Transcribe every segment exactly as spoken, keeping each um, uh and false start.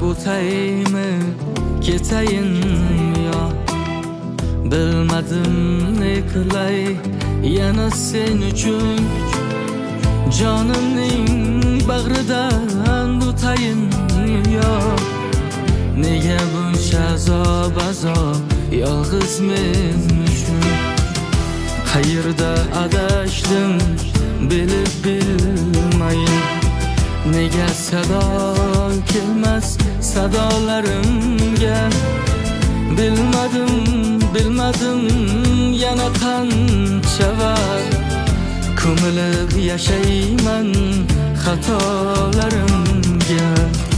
o'taymi ketayin yo bilmadim ne qilay yana sen uchun jonimning bag'ridan o'tayin yo nega buncha azob azob yolg'iz men uchun qayerda adashdim bilib bilmayin nega sado kelmas sadolarimga bilmadim bilmadim yana qancha vaqt ko'milib yashayman xatolarimga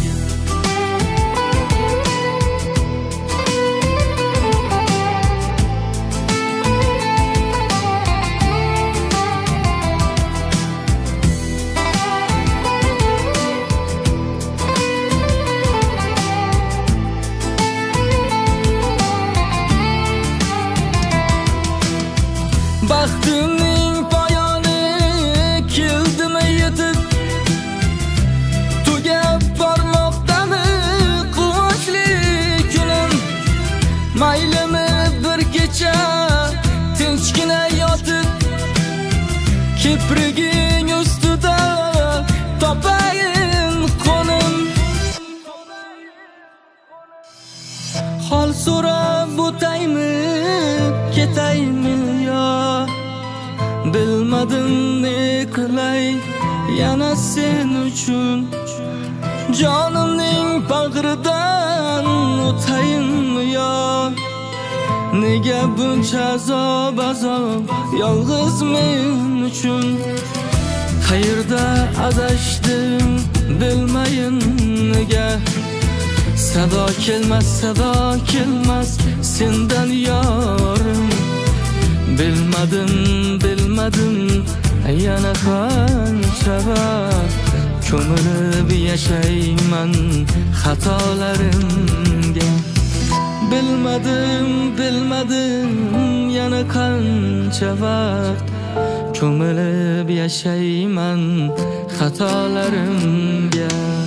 Baxtimning poyoni keldimi yetib tugab bormoqdami quvonchli kunim maylimi bir kecha tinchgina yotib kipriging ustida topayin qo'nim hol so'rab o'taymi ketaymi yo bilmadim ne qilay yana sen uchun jonimning bag'ridan o'tayinmi yo nega buncha azob azob yolg'iz men uchun qayerda adashdim bilmayin nega sado kelmas sado kelmas sendan yorim bilmadim bilmadim yana qancha vaqt ko'milib yashayman xatolarimga bilmadim bilmadim yana qancha vaqt ko'milib yashayman xatolarimga